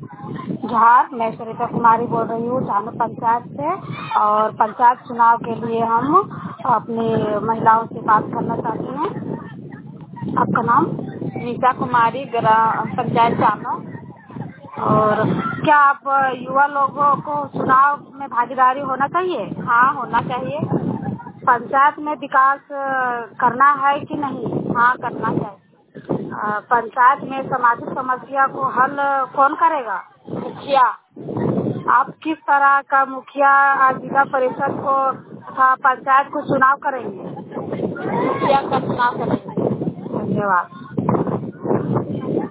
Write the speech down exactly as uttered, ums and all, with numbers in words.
जोहार, मैं सरिता कुमारी बोल रही हूँ झानो पंचायत से। और पंचायत चुनाव के लिए हम अपनी महिलाओं से बात करना चाहते हैं। आपका नाम? निशा कुमारी, ग्राम पंचायत जानो। और क्या आप युवा लोगों को चुनाव में भागीदारी होना चाहिए? हाँ, होना चाहिए। पंचायत में विकास करना है कि नहीं? हाँ, करना चाहिए। अ, पंचायत में सामाजिक समस्या को हल कौन करेगा? मुखिया। आप किस तरह का मुखिया जिला परिषद को तथा पंचायत को चुनाव करेंगे? मुखिया का चुनाव करेंगे। धन्यवाद।